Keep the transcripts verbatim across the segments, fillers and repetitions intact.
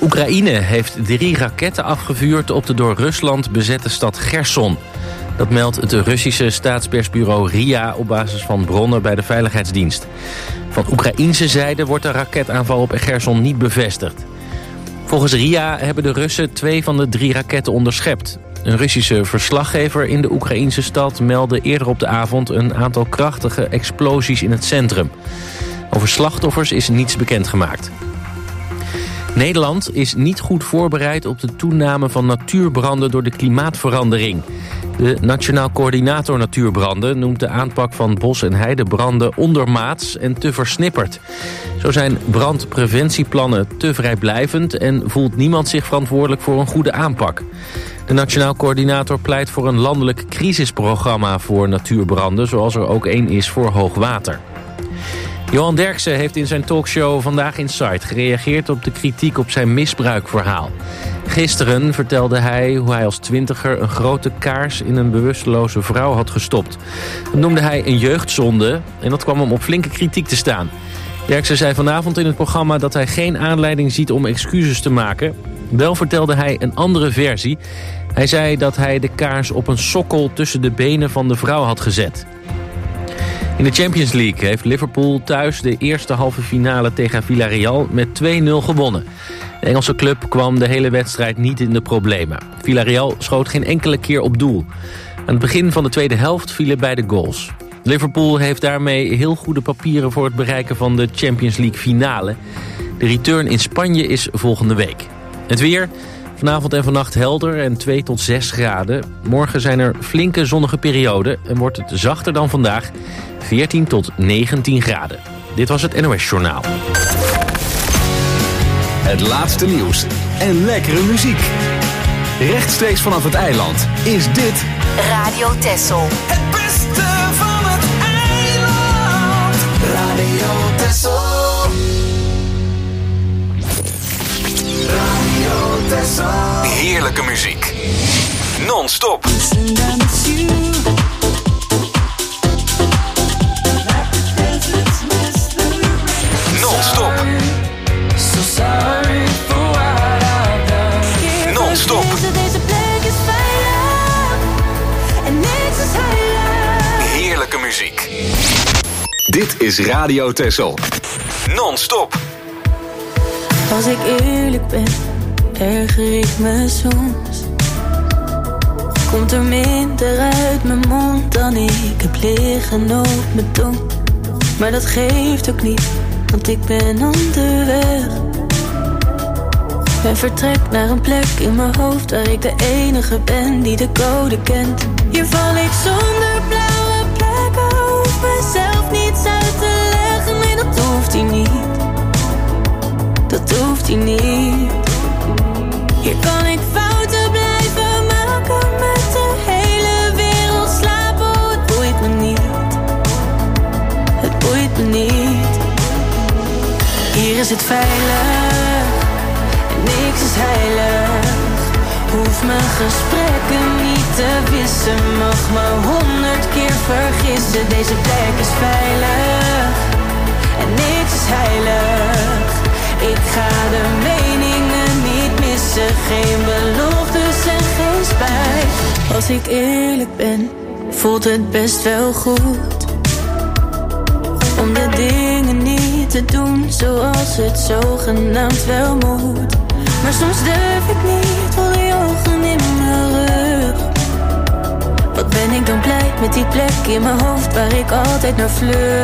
Oekraïne heeft drie raketten afgevuurd op de door Rusland bezette stad Gerson. Dat meldt het Russische staatspersbureau R I A op basis van bronnen bij de Veiligheidsdienst. Van Oekraïense zijde wordt de raketaanval op Gerson niet bevestigd. Volgens R I A hebben de Russen twee van de drie raketten onderschept. Een Russische verslaggever in de Oekraïense stad meldde eerder op de avond een aantal krachtige explosies in het centrum. Over slachtoffers is niets bekendgemaakt. Nederland is niet goed voorbereid op de toename van natuurbranden door de klimaatverandering. De Nationaal Coördinator Natuurbranden noemt de aanpak van bos- en heidebranden ondermaats en te versnipperd. Zo zijn brandpreventieplannen te vrijblijvend en voelt niemand zich verantwoordelijk voor een goede aanpak. De Nationaal Coördinator pleit voor een landelijk crisisprogramma voor natuurbranden, zoals er ook één is voor hoogwater. Johan Derksen heeft in zijn talkshow Vandaag Inside gereageerd op de kritiek op zijn misbruikverhaal. Gisteren vertelde hij hoe hij als twintiger een grote kaars in een bewusteloze vrouw had gestopt. Dat noemde hij een jeugdzonde en dat kwam hem op flinke kritiek te staan. Derksen zei vanavond in het programma dat hij geen aanleiding ziet om excuses te maken. Wel vertelde hij een andere versie. Hij zei dat hij de kaars op een sokkel tussen de benen van de vrouw had gezet. In de Champions League heeft Liverpool thuis de eerste halve finale tegen Villarreal met twee nul gewonnen. De Engelse club kwam de hele wedstrijd niet in de problemen. Villarreal schoot geen enkele keer op doel. Aan het begin van de tweede helft vielen beide goals. Liverpool heeft daarmee heel goede papieren voor het bereiken van de Champions League finale. De return in Spanje is volgende week. Het weer, vanavond en vannacht helder en twee tot zes graden. Morgen zijn er flinke zonnige perioden en wordt het zachter dan vandaag, veertien tot negentien graden. Dit was het N O S Journaal. Het laatste nieuws en lekkere muziek. Rechtstreeks vanaf het eiland is dit Radio Texel. Het beste van het eiland. Radio Texel. Radio Texel. heerlijke muziek. Non-stop. Non-stop. Non-stop. Heerlijke muziek. Dit is Radio Texel. Non-stop. Als ik eerlijk ben, erger ik me soms. Komt er minder uit mijn mond dan ik heb liggen op mijn tong. Maar dat geeft ook niet, want ik ben onderweg. En vertrek naar een plek in mijn hoofd waar ik de enige ben die de code kent. Hier val ik zonder blauwe plekken, hoef mezelf niets uit te leggen. Nee, dat hoeft hij niet. Dat hoeft hij niet. Hier kan ik fouten blijven maken met de hele wereld slapen. Oh, het boeit me niet. Het boeit me niet. Hier is het veilig en niks is heilig. Hoef mijn gesprekken niet te wissen. Mag me honderd keer vergissen. Deze plek is veilig en niks is heilig. Ik ga de meningen niet missen. Geen beloftes en geen spijt. Als ik eerlijk ben, voelt het best wel goed om de dingen niet te doen zoals het zogenaamd wel moet. Maar soms durf ik niet, voel die ogen in mijn rug. Wat ben ik dan blij met die plek in mijn hoofd waar ik altijd naar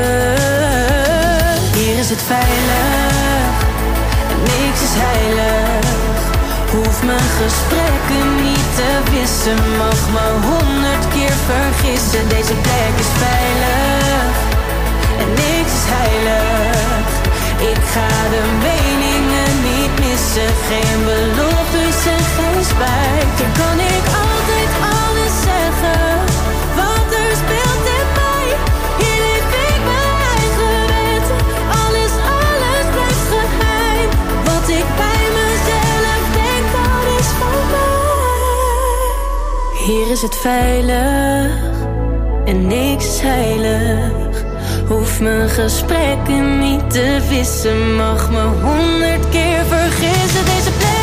vlucht. Hier is het veilig en niks is heilig. Hoef mijn gesprekken niet te wissen. Mag me honderd keer vergissen. Deze plek is veilig en niks is heilig. Ik ga de meningen niet missen. Geen beloftes en geen spijt. Hier kan ik altijd alles zeggen, want er speelt in mij. Hier leef ik mijn eigen wet. Alles, alles blijft geheim. Wat ik bij mezelf denk, dat is van mij. Hier is het veilig en niks is heilig. Hoef mijn gesprekken niet te wissen. Mag me honderd keer vergissen. Deze plek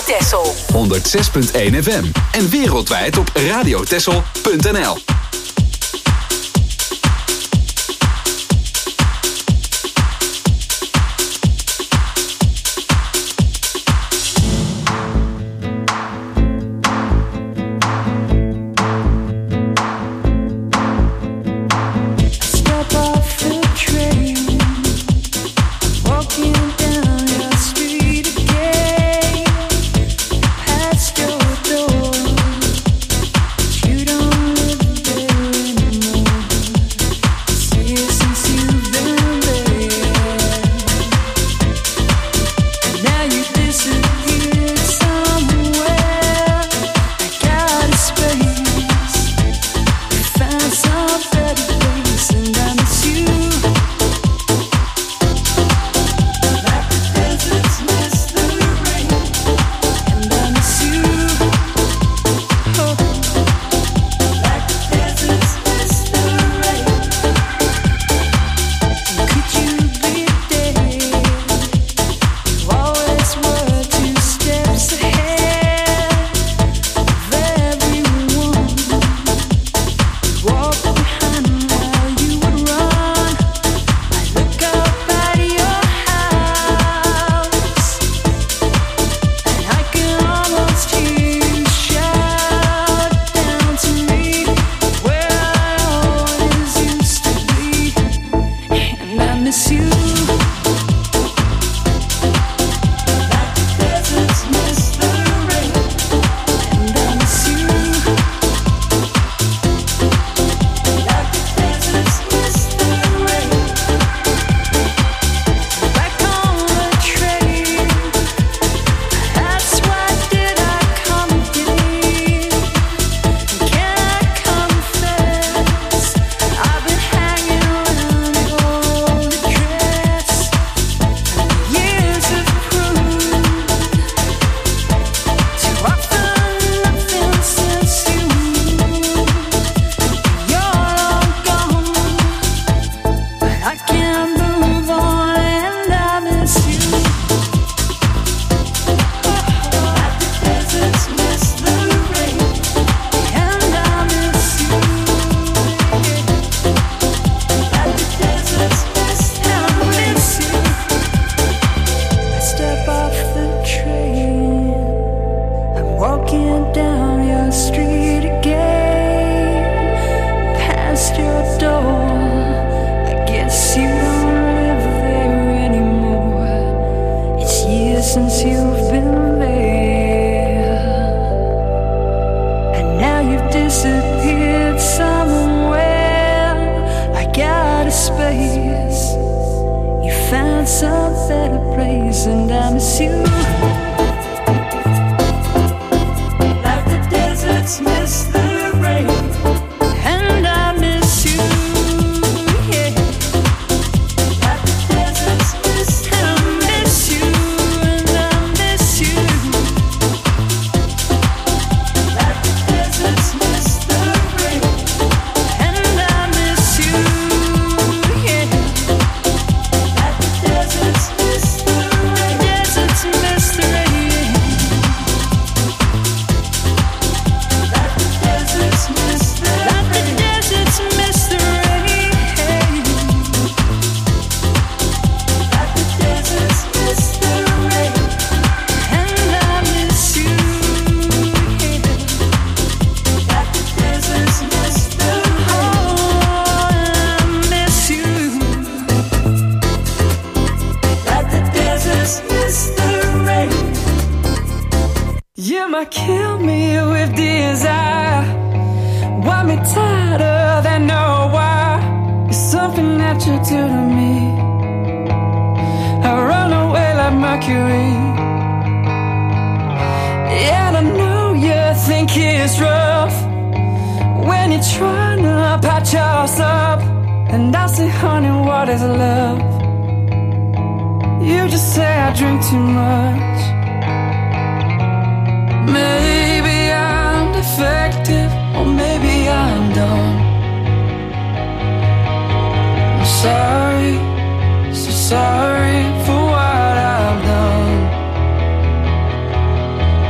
Texel. honderd zes punt één F M. En wereldwijd op radiotexel punt n l. Sorry for what I've done.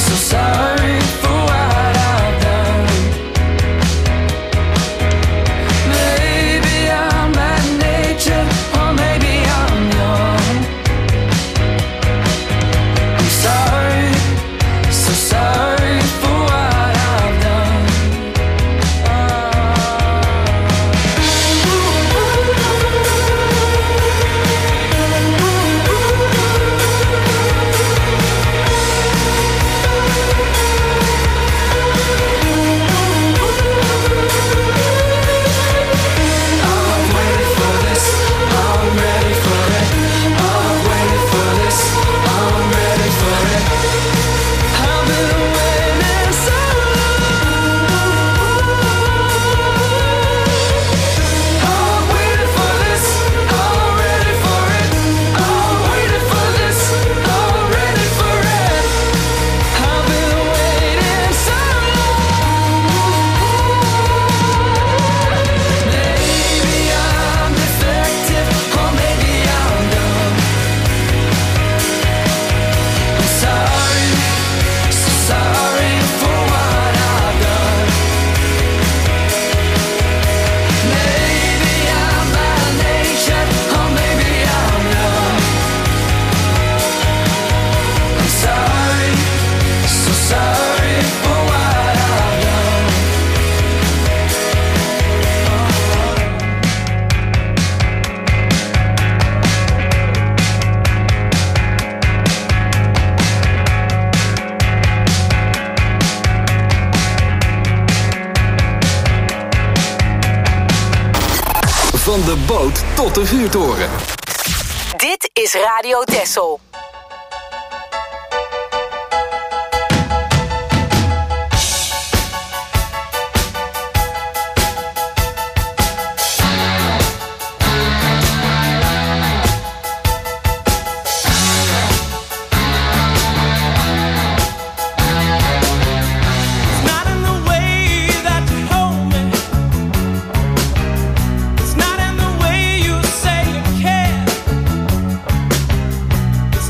Van de boot tot de vuurtoren. Dit is Radio Texel. It's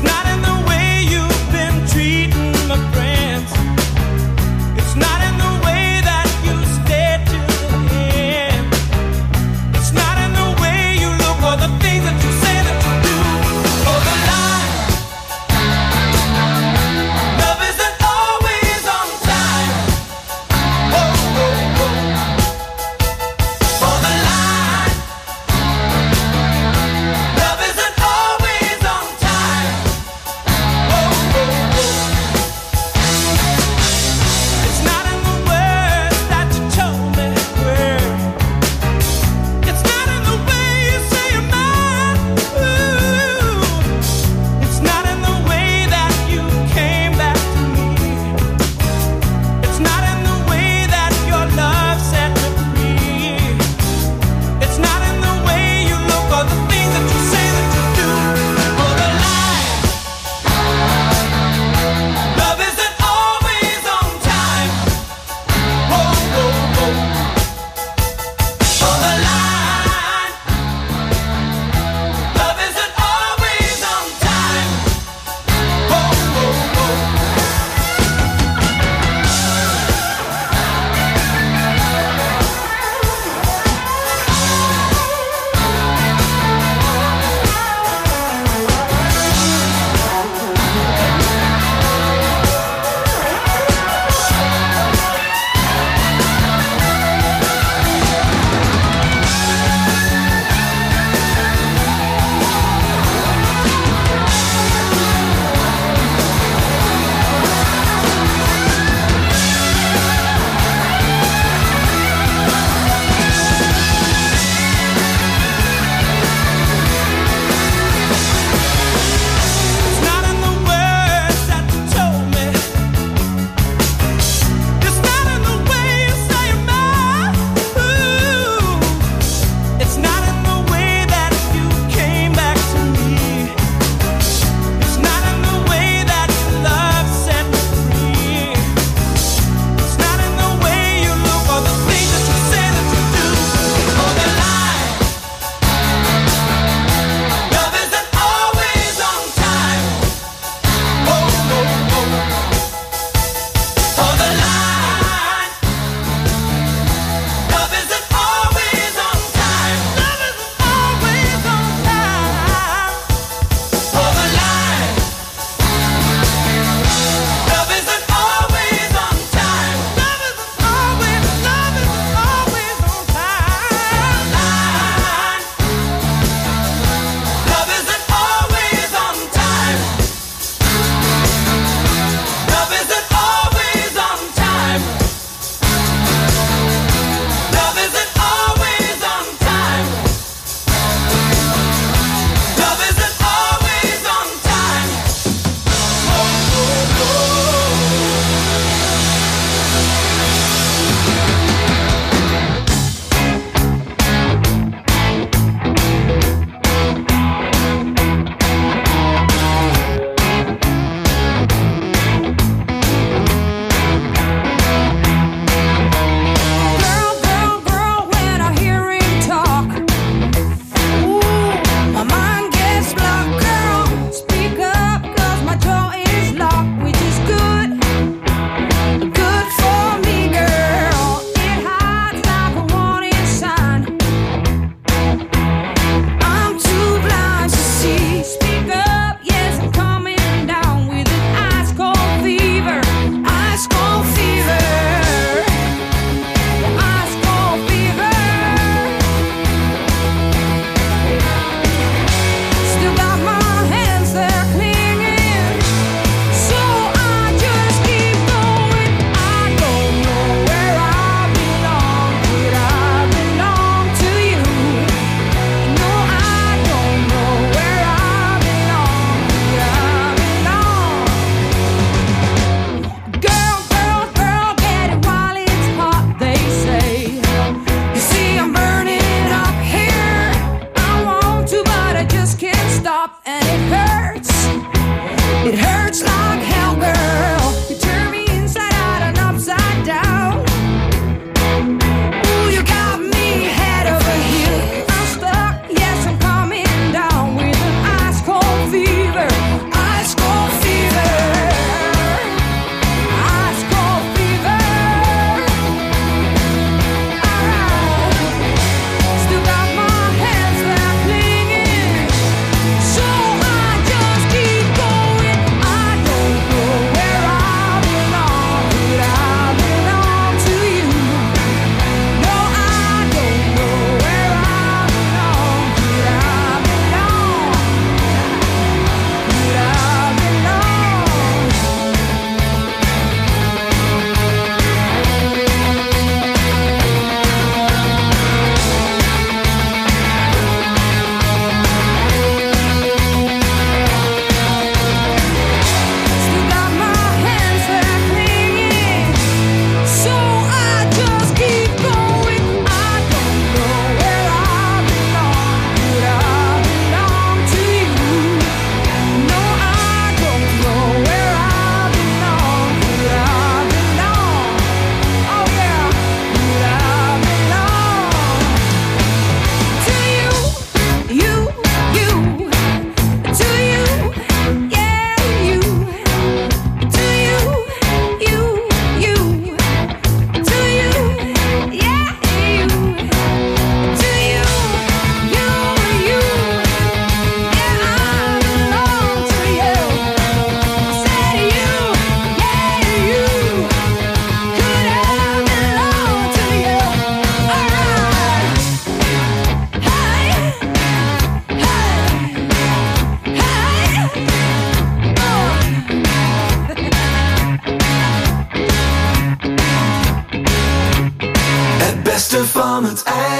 van het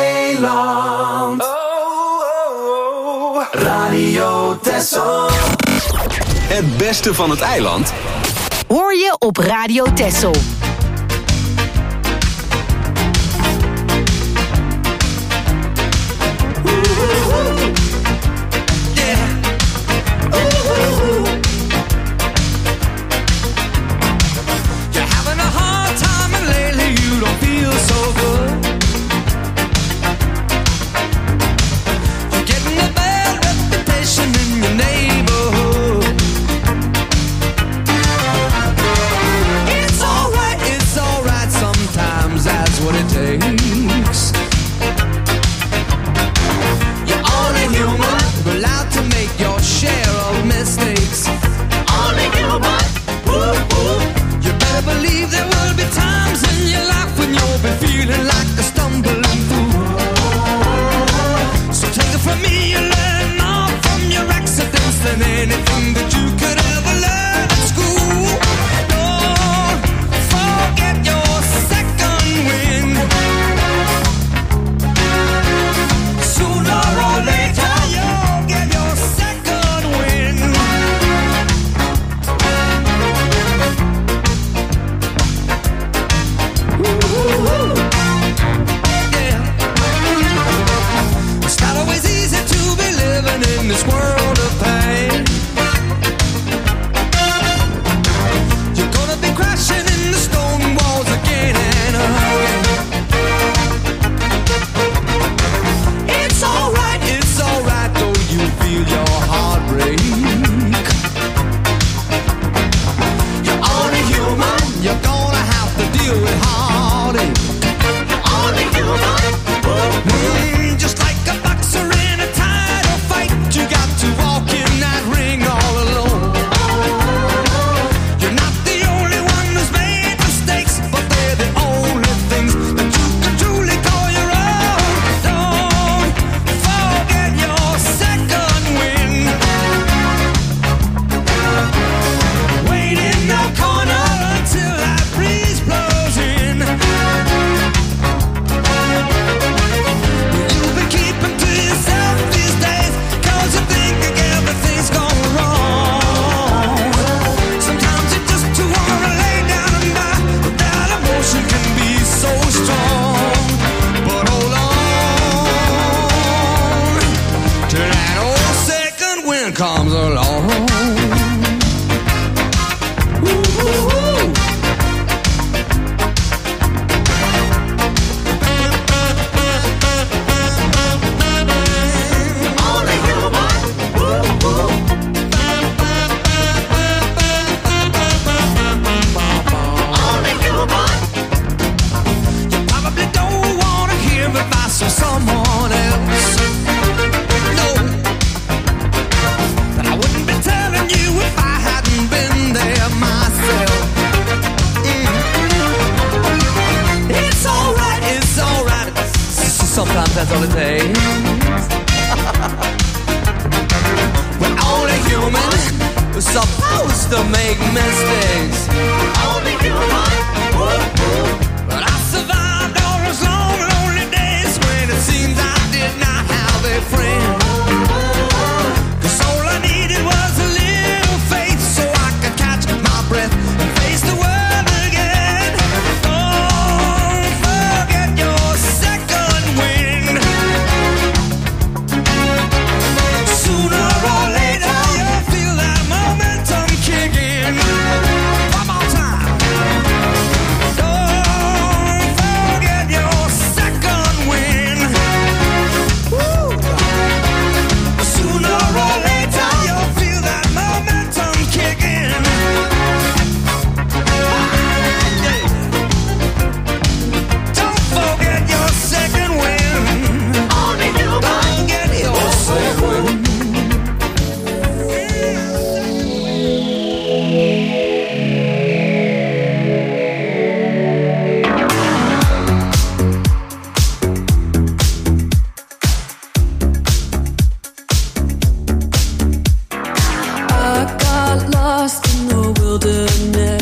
eiland. Oh, oh, oh. Radio Texel. Het beste van het eiland hoor je op Radio Texel.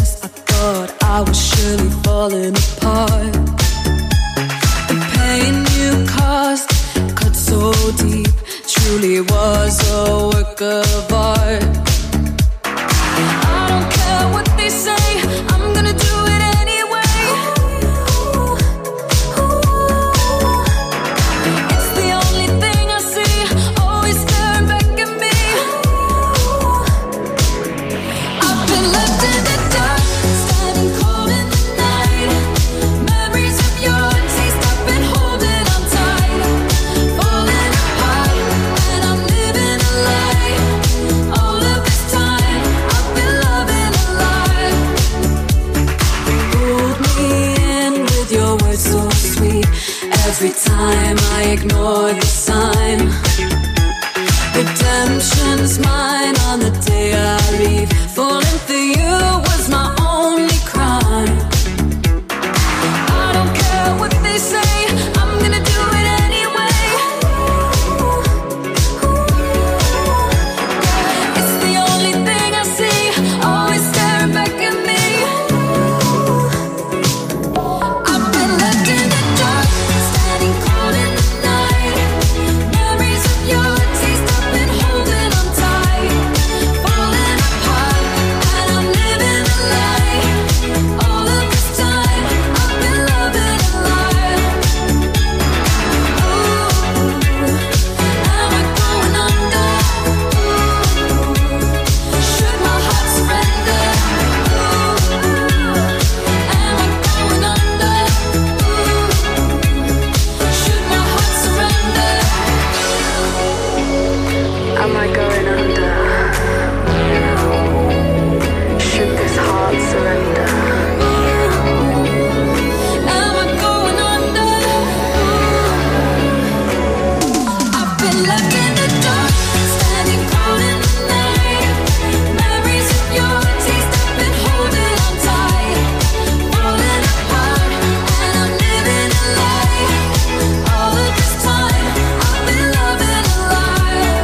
I was surely falling apart. The pain Every time I ignore the sign, redemption's mine on the day I leave. Falling for you was my only crime. I don't care what they say, I'm gonna do it anyway. It's the only thing I see, always staring back at me. I've been left in the dark, standing cold in the night. Memories of your taste, I've been holding on tight. Falling apart, and I'm living a lie. All of this time, I've been loving a lie. Ooh, am I going under? Ooh, should my heart surrender? Ooh, am I going under? Ooh, should my heart surrender? Am I going under? Should this heart surrender? Am I going under? I've been left in the dark, standing cold in the night. Memories of your taste, I've been holding on tight. Falling apart, and I'm living a lie. All of this time, I've been loving a lie.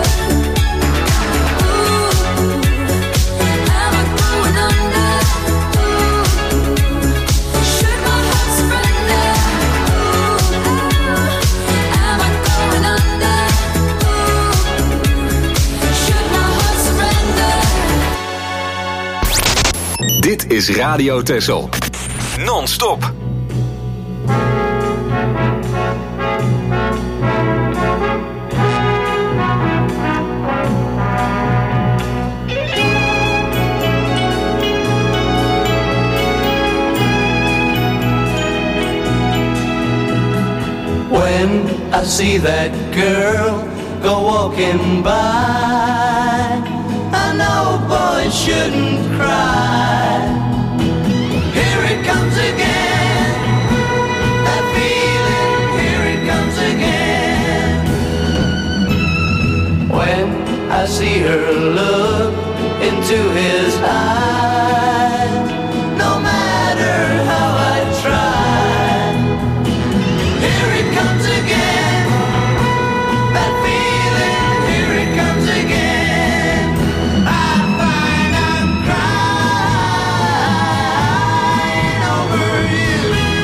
Ooh, am I going under? Ooh, should my heart surrender? Ooh, am I going under? Ooh, should my heart surrender? Dit is Radio Texel. Non-stop. When I see that girl go walking by, I know boys shouldn't cry. Here it comes again, that feeling, here it comes again. When I see her look into his eyes, no matter how I try, here it comes again, that feeling, here it comes again. I find I'm crying over you.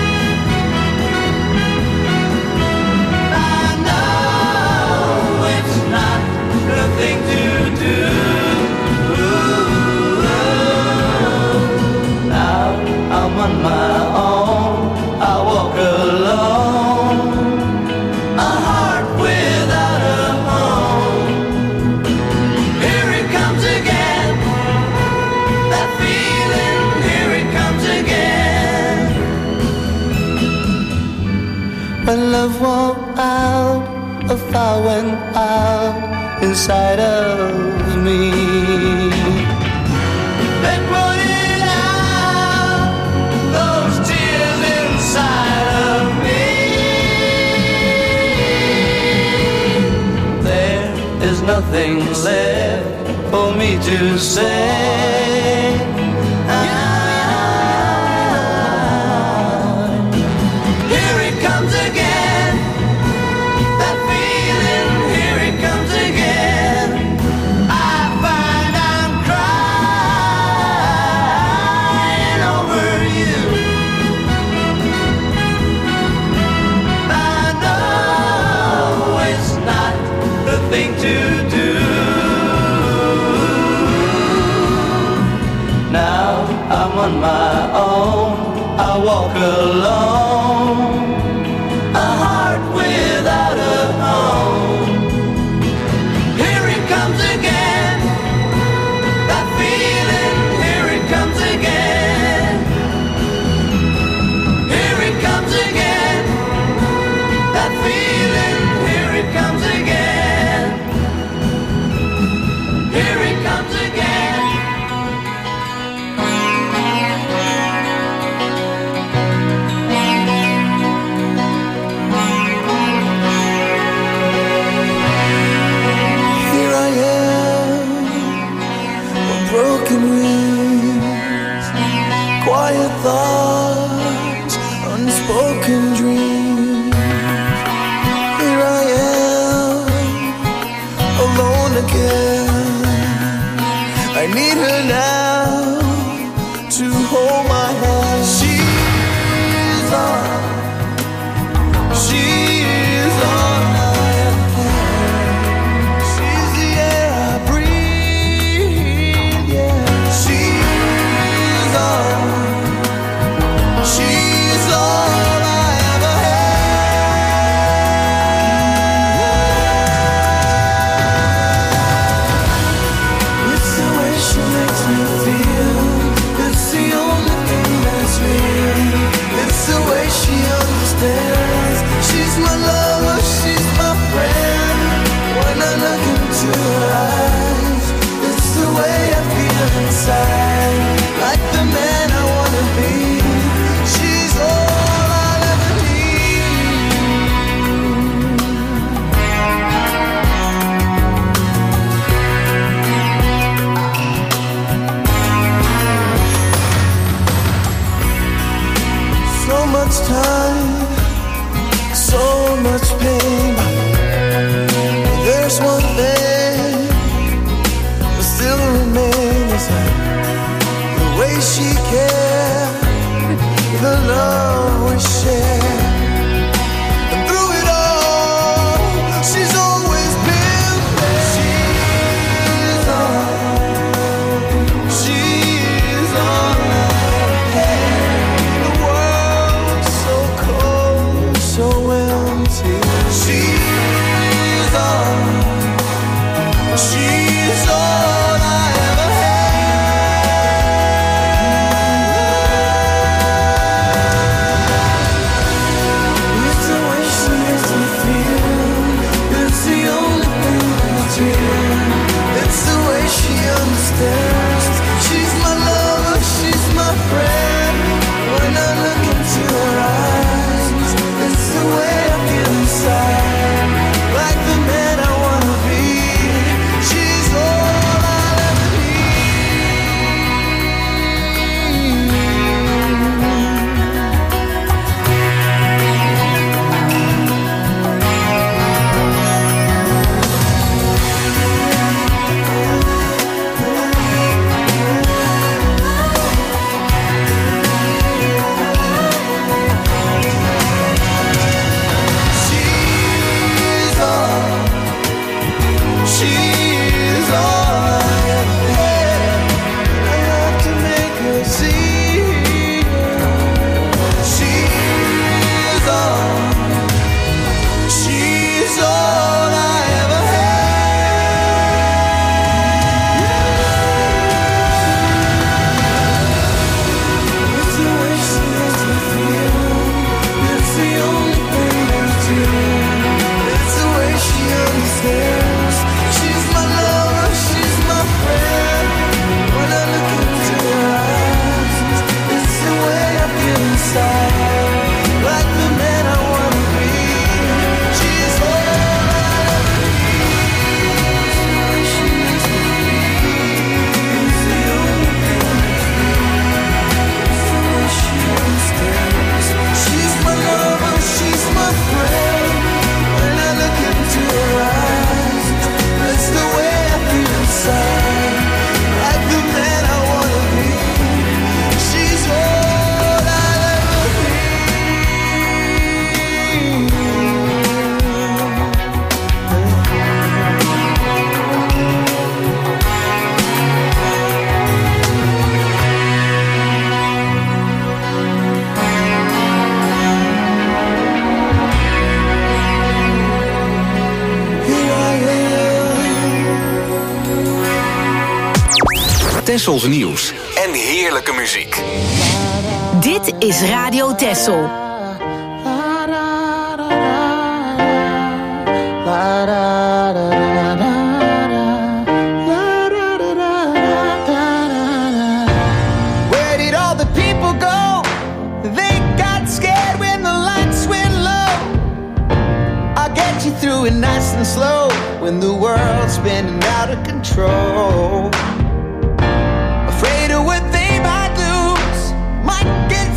I know it's not the thing to do. Now I'm on my own, I walk alone, a heart without a home. Here it comes again, that feeling, here it comes again. When love won't out, a fire went out inside of me. They put it out, those tears inside of me. There is nothing left for me to say. Here it comes again, that feeling, here it comes again. I find I'm crying over you. I know it's not the thing to do. Now I'm on my own, I walk alone, a heart without a home. Here it comes again, that feeling, here it comes again. Here it comes again, that feeling, here it comes again. Here it comes again. heart's unspoken dreams. Here I am, alone again. I need her now to hold my hand. She's all, she's all I have. She's the air I breathe, yeah. She's all, she's all I ever had. It's the way she makes me feel. It's the only thing that's real. It's the way she understands. She's my lover, she's my friend. When I look into her eyes, it's the way I feel inside. Like the man I wanna be. She's all I'll ever need. So much time, so much pain. There's one thing that still remains, the way she cared, the love we share. And through it all, she's always been there. She's all, she's all I had. The world's so cold, so empty. She's all, she's all I ever had. It's the way she makes me feel. It's the only thing that's real. It's the way she understands. She's my lover, she's my friend. When I look into her eyes, it's the way I feel inside. Like the man I wanna be. She's all I'll ever She's all, she's all I ever had. I have to make her see. She's all, she's all I ever had. It's the way she makes me feel. It's the only thing that's real. It's the way she understands. She's my lover, she's my friend. When I look into her eyes, it's the way I feel inside. Like the man I wanna be. She's all I ever need. It's the way she makes me feel. It's the only thing that's real. It's the way she understands. She's my lover, she's my friend. When I look into her eyes, that's the way I feel inside. Like the man I wanna be. She's all I'll ever Here I am. Tessels nieuws en heerlijke muziek. Dit is Radio Tessel. Where did all the people go? They got scared when the lights went low. I'll get you through it nice and slow when the world's spinning out of control. Afraid of what they might lose, might get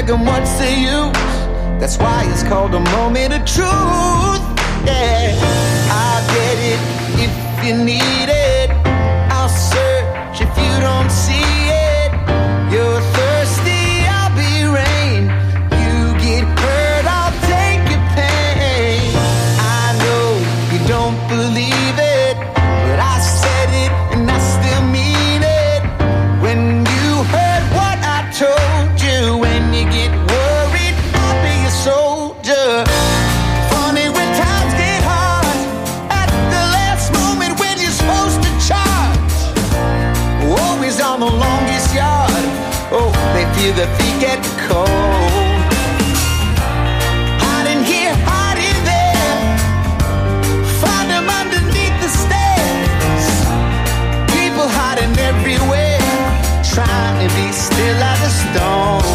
asking what's the use. That's why it's called a moment of truth. Yeah, I'll get it if you need it. I'll search if you don't see it. You're thirsty, I'll be rain. You get hurt, I'll take your pain. I know you don't believe it, but I said it and I still mean it. When you heard what I told you, when you get worried, I'll be a soldier. Funny when times get hard, at the last moment when you're supposed to charge. Always on the longest yard. Oh, they feel the feet get cold. Hiding here, hiding there. Find them underneath the stairs. People hiding everywhere, trying to be still as a stone.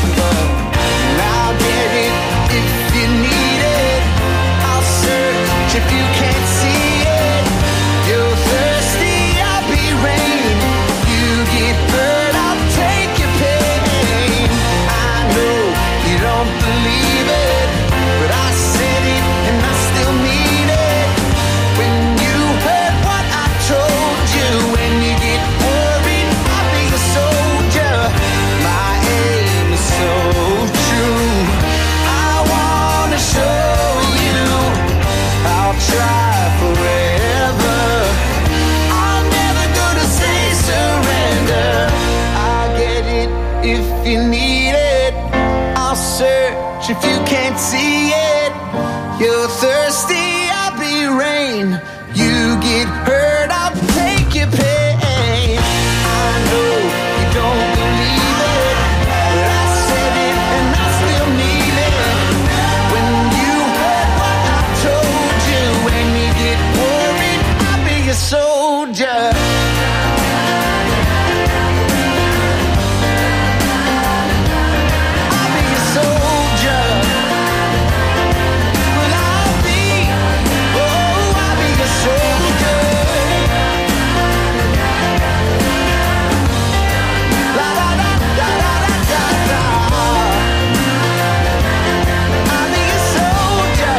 And I'll get it if you need it. I'll search if you can't see it. You're thirsty, I'll be rain. You get hurt, I'll take your pain. I know you don't believe it, but I said it and I still mean it. When you heard what I told you, when you get worried, I'll be a soldier. My aim is so true. I wanna show you I'll try forever. I'm never gonna say surrender. I'll get it if you need it. I'll search if you can't see it. You're thirsty, I'll be rain. You get hurt, I'll take your pain. I know you don't believe it, but I said it and I still mean it. When you heard what I told you, when you get worried, I'll be a soldier. I'll be a soldier. Well, I'll be, oh, I'll be a soldier. La da da da da da da. I'll be a soldier.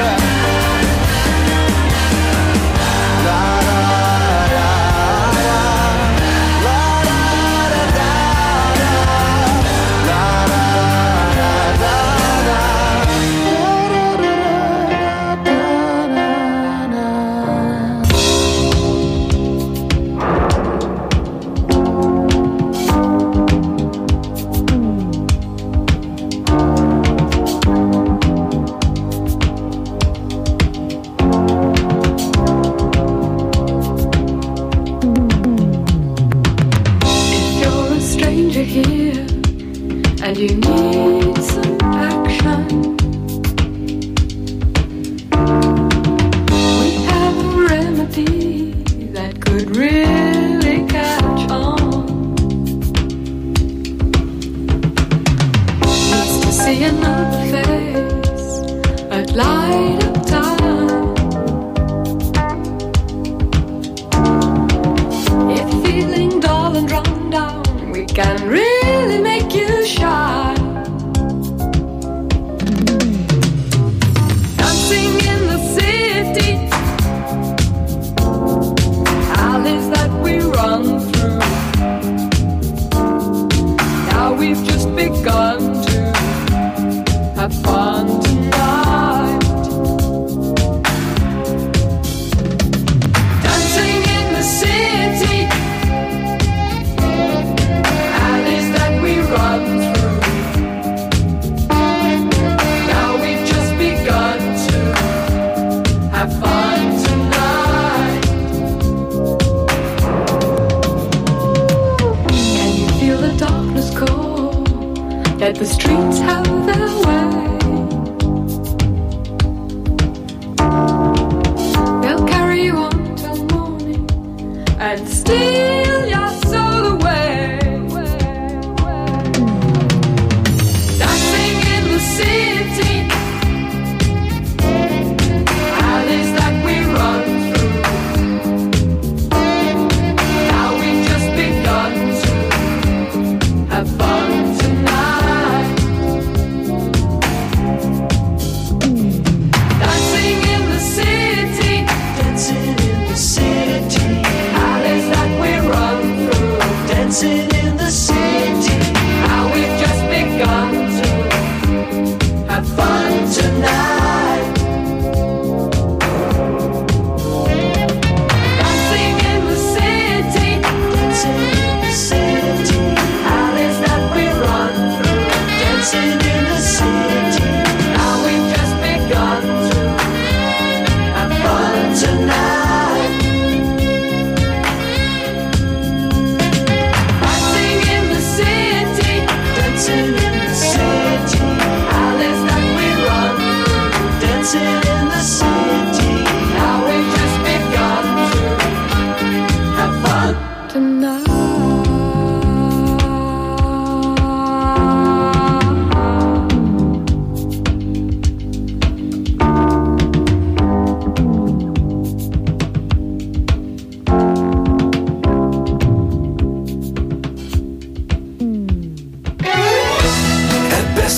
La da da da. La da da da da. La da da da If you're a stranger here and you need some action, we have a remedy that could really catch on. Needs to see another face at light of time. If feeling dull and run down, we can really make you shine. Dancing in the city, alleys that we run through. Now we've just begun to have fun tonight. Dancing in the city, alleys that we run through. Now we've just begun to have fun tonight. Can you feel the darkness call? Let the streets have their way. They'll carry you on till morning and steal your soul away. Dancing in the city, alleys that we run through. Now we've just begun to have fun tonight.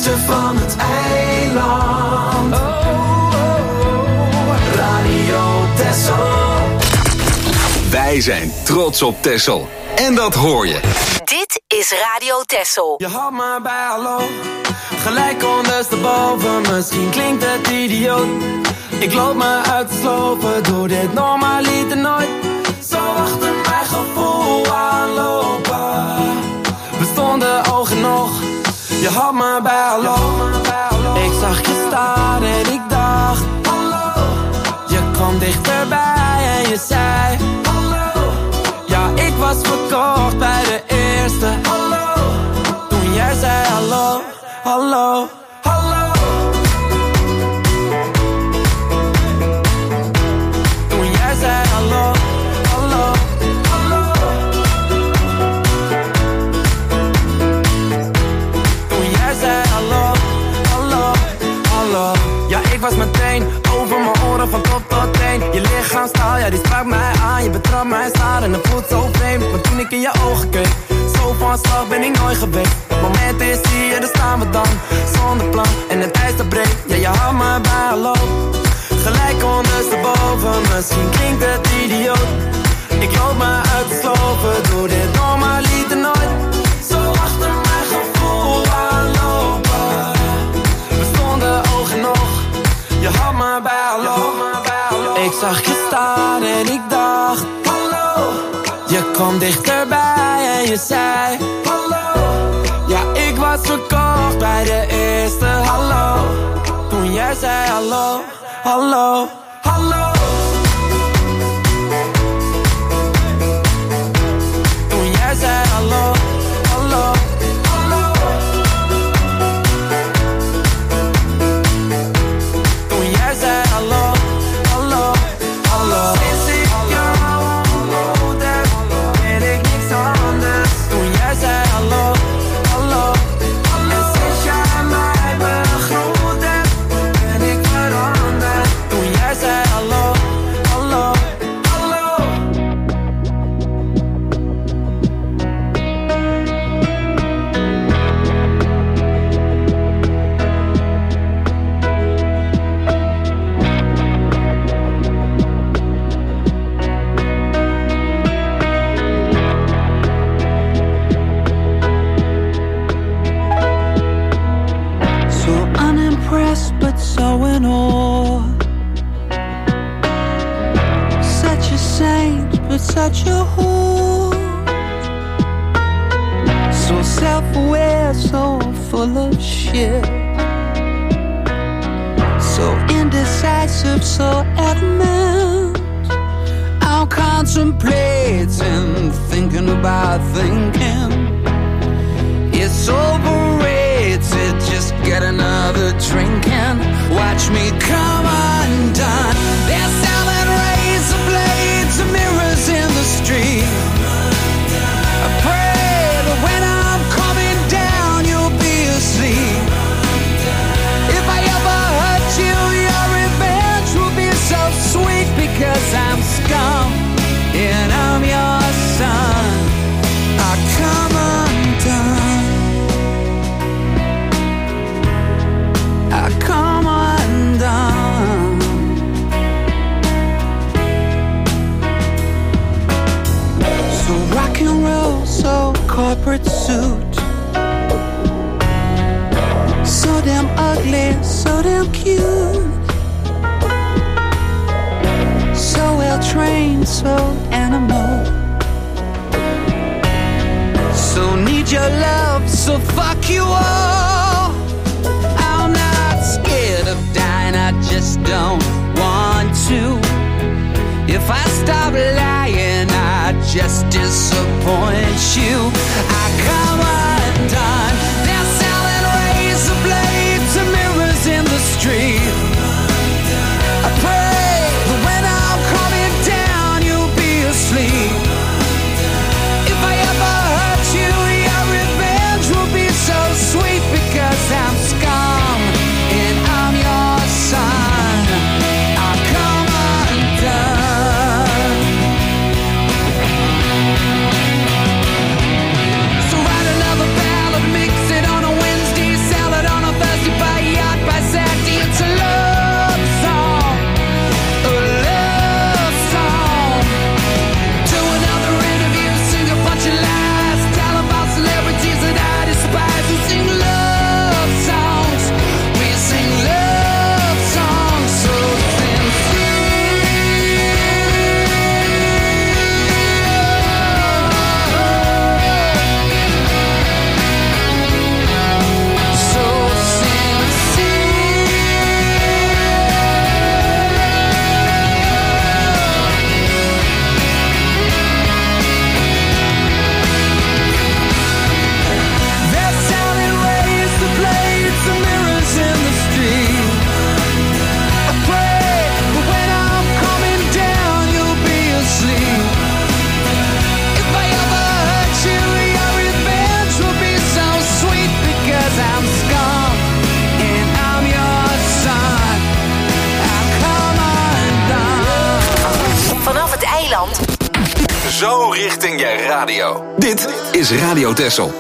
randje van het eiland. Oh, oh, oh. Radio Texel. Wij zijn trots op Texel. En dat hoor je. Dit is Radio Texel. Je had me bij hallo, gelijk ondersteboven. Misschien klinkt het idioot. Ik loop me uit te slopen, doe dit normaliter nooit. Zo achter mijn gevoel aanlopen. We stonden oog in oog, je had me bij hallo. Ik zag je staan en ik dacht hallo. Je kwam dichterbij en je zei hallo. Ja, ik was verkocht bij de eerste hallo. Toen jij zei hallo, hallo, hallo. Toen jij zei hallo, hallo, hallo. Toen jij zei hallo, hallo, hallo. Ja, ik was meteen over mijn oren van top tot teen. Je lichaamstaal, ja die sprak mij aan. Je betrapt mij staan en het voelt zo vreemd. Maar toen ik in je ogen keek, zo van slag ben ik nooit geweest. Het moment is hier, daar staan we dan. Zonder plan en het ijs dat breekt. Ja, je had me bij hallo. Gelijk ondersteboven, misschien klinkt het idioot. Ik loop me uit te slopen, doe dit normaliter nooit. Zo achter mijn gevoel aanlopen. We stonden oog in oog, je had me bij hallo. Ik zag je staan en ik dacht hallo. Je kwam dichterbij en je zei hallo. Ja, ik was verkocht bij de eerste hallo. Toen jij zei hallo, hallo, hallo. Toen jij zei hallo, hallo, hallo. Toen jij zei hallo, hallo, hallo. Sinds ik jou ontmoet heb, weet ik niks anders. Toen jij zei hallo, hallo, hallo. En sinds jij mij begroet hebt, ben ik veranderd. Toen jij zei hallo, hallo, hallo. So unimpressed but so in awe. Such a saint but such a whore. So self-aware, so full of shit. So indecisive, so adamant. I'm contemplating, thinking about thinking. It's overrated, just get another drink and watch me come undone. They're selling razor blades and mirrors in the street. I pray that when I'm coming down you'll be asleep. If I ever hurt you, your revenge will be so sweet. Because I'm scum and I'm your son, I come undone. I come undone. So rock and roll, so corporate suit. So damn ugly, so damn cute. So well trained, so animal. So need your love, so fuck you all. I'm not scared of dying, I just don't want to. If I stop lying, I just disappoint you. I come undone. They're selling razor blades and mirrors in the street. I pray that when I'm coming down, you'll be asleep. If I ever hurt you, your revenge will be so sweet. Because I'm scum and I'm your son, I come undone. zo richting je radio. Dit is Radio Texel.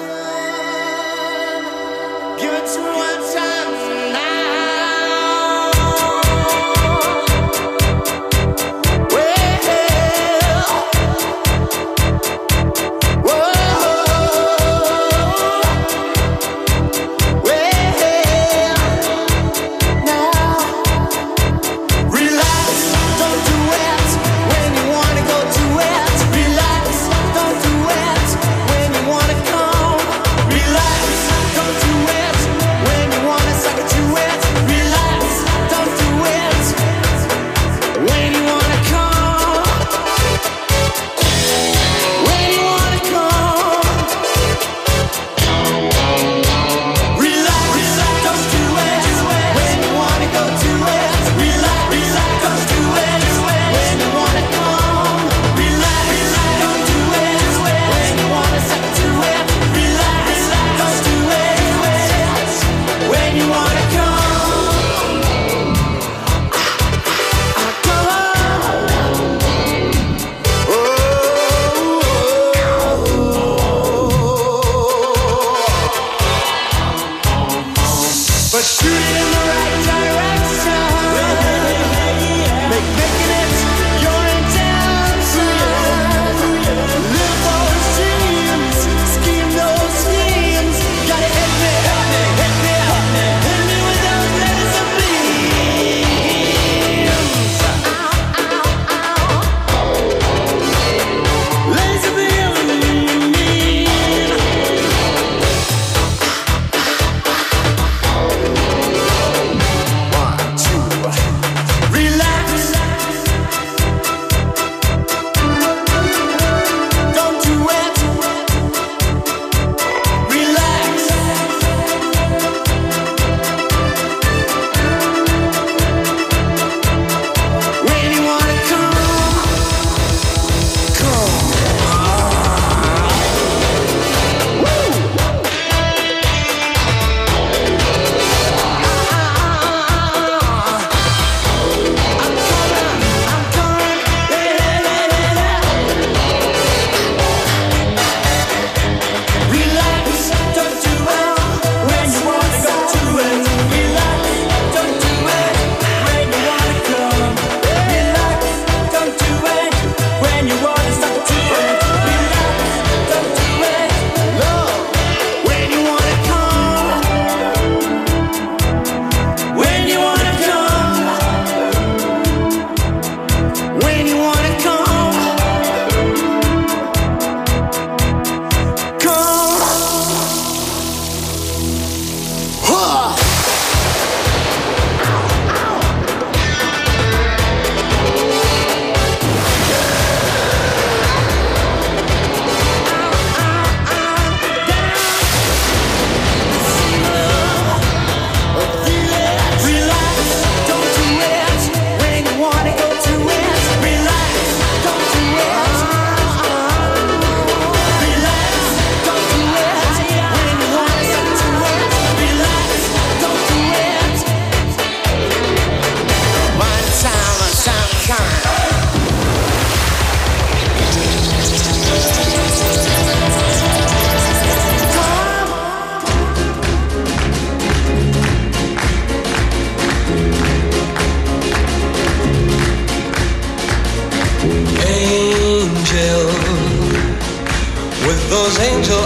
those angel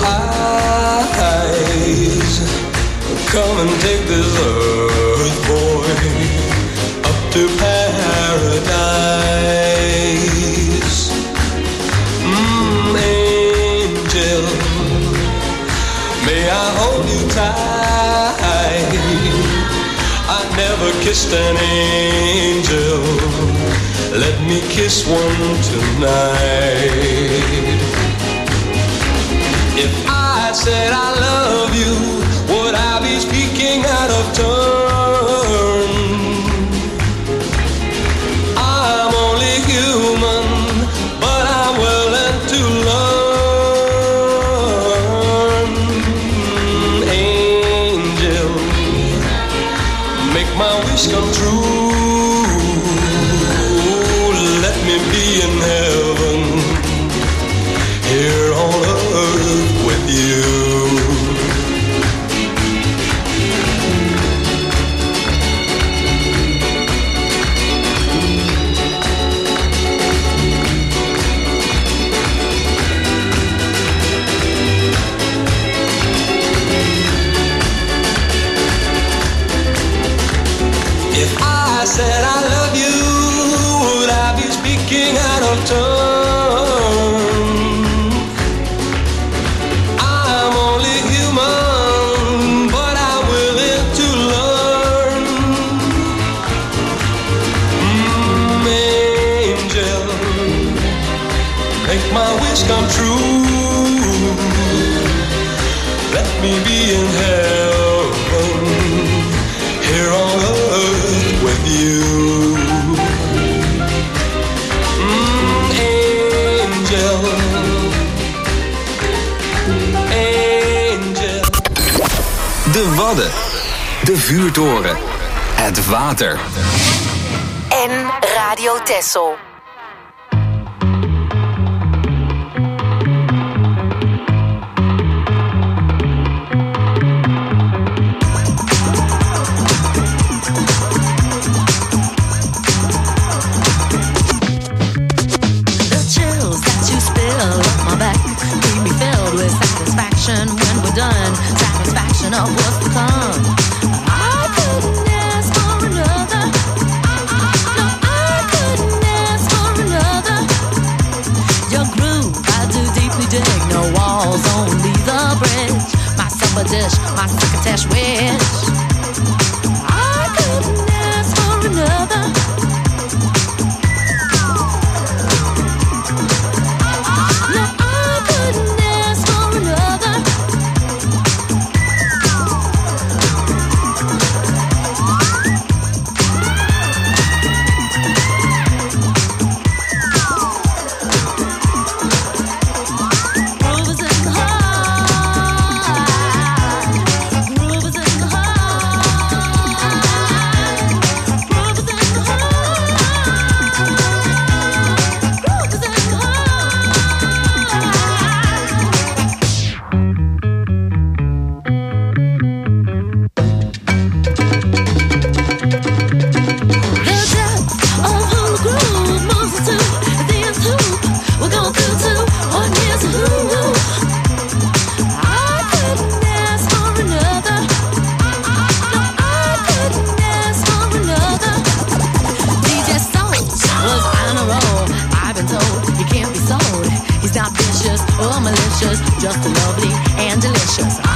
eyes. Come and take this earth, boy, up to paradise. Mmm, angel, may I hold you tight? I never kissed an angel. Let me kiss one tonight. If I said I love you, would I be speaking out of turn? I'm only human, but I'm willing to learn. Angel, make my wish come true. Let me be in heaven in heaven, here on earth with you. Mm, angel, angel. De Wadden, de vuurtoren, het water. En Radio Texel. When we're done, satisfaction of what's to come. I couldn't ask for another. No, I couldn't ask for another. Your groove, I do deeply dig. No walls, only the bridge. My supper dish, my crocketesh wish. I couldn't ask for another. Just lovely and delicious.